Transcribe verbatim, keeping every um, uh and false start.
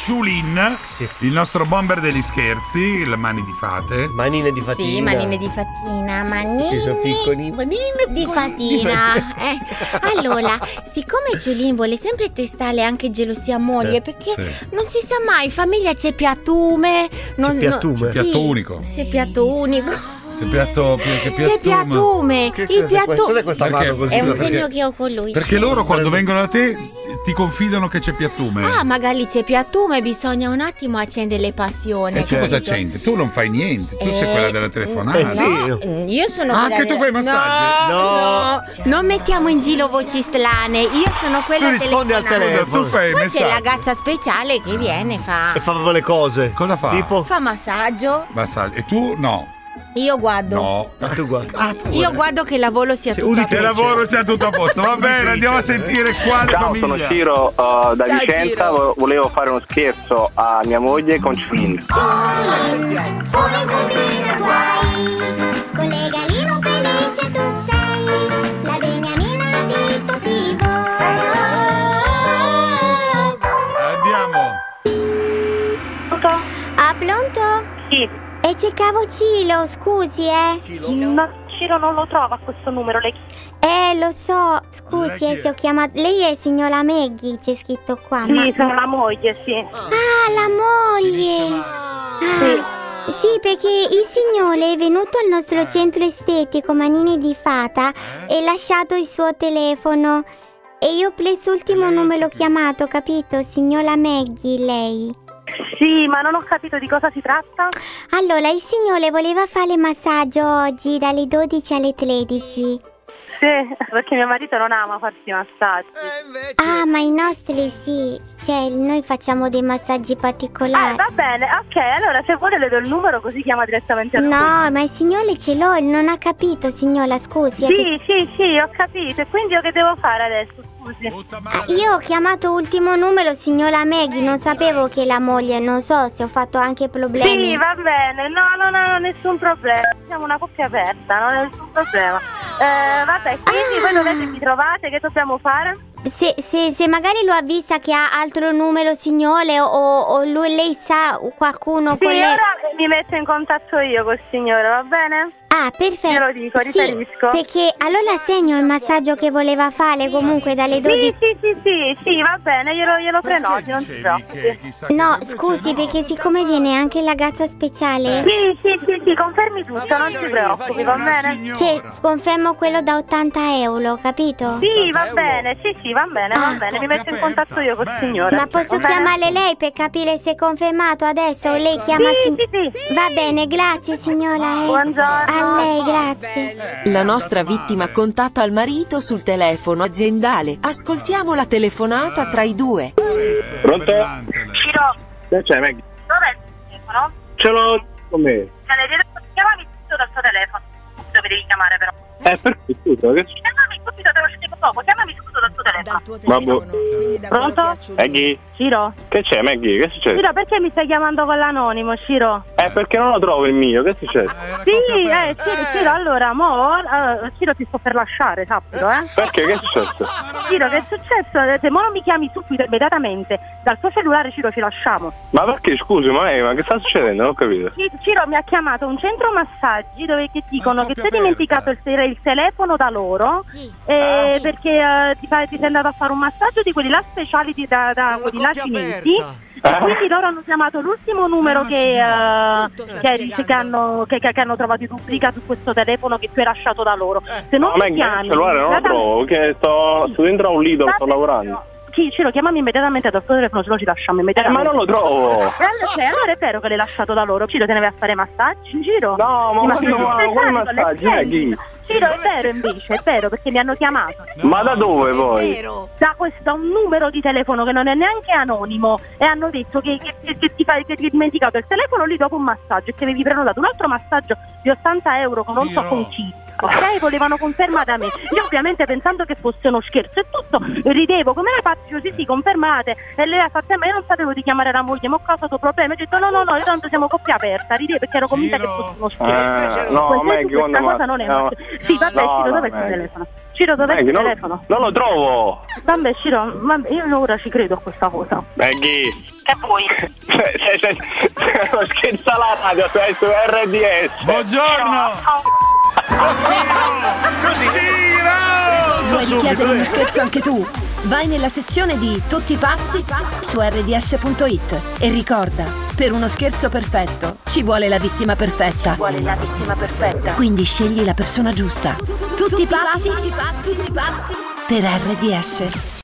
Ciulin, sì. il nostro bomber degli scherzi, le mani di fate. Manine di fatina. Sì, manine di fatina, manine Ci sono piccoli, manine di fatina. Eh. Allora, siccome Ciulin vuole sempre testare anche gelosia moglie, Eh, perché sì. non si sa mai, in famiglia c'è piattume. Non, C'è piattume? no- Piatto sì, unico. C'è piatto unico. C'è piatto, che piattume. C'è piattume. Che Il cos'è, piatto cos'è questa Perché? mano così? è un Perché- segno che ho con lui. Perché loro quando vengono da te ti confidano che c'è piattume. Ah, magari c'è piattume, bisogna un attimo accendere le passioni. E tu cosa capito? c'entri? Tu non fai niente, tu sei Eh, quella della telefonata. eh, sì. No, io sono Ah, quella anche tu della- fai massaggi? No, No. no, non mettiamo in giro voci strane. Io sono quella Tu rispondi al telefonata. telefono. Tu fai Poi c'è messaggi. la ragazza speciale che viene fa E fa proprio le cose. Cosa fa? Tipo? fa massaggio. Massaggi. E tu no. Io guardo. No. Ma tu guarda. Io guardo che il lavoro sia Sì, tutto a udite Che posto. lavoro sia tutto a posto. Va bene, andiamo a sentire quale Ciao, famiglia. sono Ciro uh, da Ciao, Vicenza. Ciro. Vo- Volevo fare uno scherzo a mia moglie con Ciulin. Solo in combina guai, collegalino felice tu sei, la beniamina di Totivo sei. Andiamo. Ah, pronto? Sì, E cercavo Cilo, scusi, eh. no, Ciro non lo trova questo numero. Lei... Eh, lo so, scusi, Lei eh, chi è? se ho chiamato. Lei è signora Maggie, c'è scritto qua. ma... Sì, sono la moglie, sì. Ah, la moglie! Ah, sì, perché il signore è venuto al nostro centro estetico Manini di Fata e ha lasciato il suo telefono. E io ho preso l'ultimo Lei numero c'è chi? chiamato, capito? Signora Maggie, lei. Sì, ma non ho capito di cosa si tratta. Allora, il signore voleva fare massaggio oggi dalle dodici alle tredici. Sì, perché mio marito non ama farsi massaggi. Ah, ma i nostri sì. Cioè, noi facciamo dei massaggi Ah, particolari. va bene, ok, allora se vuole le do il numero così chiama direttamente a lui. No, ma il signore ce l'ho, non ha capito, signora, scusi. è che- Sì, sì, sì, ho capito. E quindi io che devo fare adesso, scusi? Butta Ah, male. io ho chiamato ultimo numero, signora Maggie, non sapevo che la moglie, non so se ho fatto anche problemi. Sì, va bene, no, no, no, no, nessun problema. Siamo una coppia aperta, non è nessun problema. Eh, vabbè, quindi voi dovete vi trovate, che dobbiamo fare? Se, se, se magari lo avvisa che ha altro numero, signore, o, o lui, lei sa qualcuno Sì, con lei. ora mi metto in contatto io col signore, va bene? Ah, perfetto. Glielo dico, Sì, riferisco. perché allora segno il massaggio che voleva fare comunque dalle Sì, dodici. sì, sì, sì, sì, va bene, glielo, glielo prenoti, non si Dicevi preoccupi. che chissà che No, invece scusi, no. perché siccome viene anche la ragazza speciale, Sì, sì, sì, sì, confermi tutto, non si preoccupi, va Una bene? signora. cioè, confermo quello da ottanta euro, capito? Sì, va bene, sì, sì, va bene, va Ah. bene, mi metto in contatto io col Bene. signore. Ma posso va bene? chiamare lei per capire se è confermato adesso o lei chiama Sì, sin- sì, sì. Va bene, grazie signora. eh. Buongiorno. A lei, grazie. La nostra vittima contatta il marito sul telefono aziendale. Ascoltiamo la telefonata tra i due. Pronto? Ciro, Che c'è, Maggie? dov'è il telefono? Ce l'ho con me. Cioè, devi chiamami subito dal tuo telefono. Dove devi chiamare però? Eh, perché scusa, che c'è? Chiamami subito, te lo spiego dopo. Chiamami subito dal tuo telefono. Dal tuo Vabbè. telefono, quindi da quello Pronto? che ha Ciulin. Maggie? Ciro? Che c'è, Maggie? Che succede? Ciro, perché mi stai chiamando con l'anonimo, Ciro? Eh, perché non lo trovo il mio, che succede? Sì, eh, Ciro, Ciro, allora, mo, eh, Ciro ti sto per lasciare, sappilo, eh? Perché? Che è successo? Ciro, che è successo? Eh, Se mo non mi chiami subito, immediatamente, dal tuo cellulare, Ciro, ci lasciamo. Ma perché, scusi, ma, eh, ma che sta succedendo? Non ho capito. Ci- Ciro mi ha chiamato un centro massaggi dove che dicono Una che coppia ti hai dimenticato il, aperta. il telefono da loro eh, perché eh, ti, fa- ti sei andato a fare un massaggio di quelli là speciali di, da, da quelli là cinesi e Eh? quindi loro hanno chiamato l'ultimo numero Ma che, eh, Tutto sta che, spiegando. che hanno, che, che- che hanno trovato in rubrica su questo telefono che tu hai lasciato da loro. Se non No, mi Maggie, chiami il cellulare non lo trovo, che sto, sto dentro a un lido, sto lavorando. Sì, Ciro, chiamami immediatamente dal tuo telefono, se no ci lasciamo Eh, ma immediatamente. non lo trovo! E allora, cioè, allora è vero che l'hai lasciato da loro. Ciro, te ne vai a fare massaggi in giro? No, ma Sì, quando- Ciro, ma stai quali con le massaggi, clienti. Maggie? Ciro, è vero invece, è vero, perché mi hanno chiamato Ma da dove poi? Vero. da, questo, da un numero di telefono che non è neanche anonimo e hanno detto che, che, che, che ti fai, che ti hai dimenticato il telefono lì dopo un massaggio e che avevi prenotato un altro massaggio di ottanta euro con non so Ciro. con chi. Ok, volevano conferma da me. Io ovviamente pensando che fosse uno scherzo e tutto, ridevo, come la faccio? Sì, sì, confermate. E lei ha fatto, "Eh, ma io non sapevo di chiamare la moglie, ma ho causato problemi. Ho detto no, no, no, io tanto siamo coppia aperta, ridevo perché ero convinta che Ciro. fosse uno scherzo. Eh, no, Questa Maggie, quando cosa ma- non è no. uno scherzo. Sì, vabbè, No, Ciro, no, dove è il tuo Maggie. telefono? Ciro, dov'è Maggie, il non, telefono? non lo trovo. Vabbè, Ciro, vabbè, io ora ci credo a questa cosa. Maggie. Che vuoi? Cioè, cioè, cioè, non scherza alla radio, sei su R D S. Buongiorno! Vuoi richiedere uno scherzo anche tu? Vai nella sezione di Tutti pazzi su R D S punto it e ricorda, per uno scherzo perfetto ci vuole la vittima perfetta. Ci vuole la vittima perfetta. Quindi scegli la persona giusta. Tutti pazzi, tutti pazzi, tutti pazzi per R D S.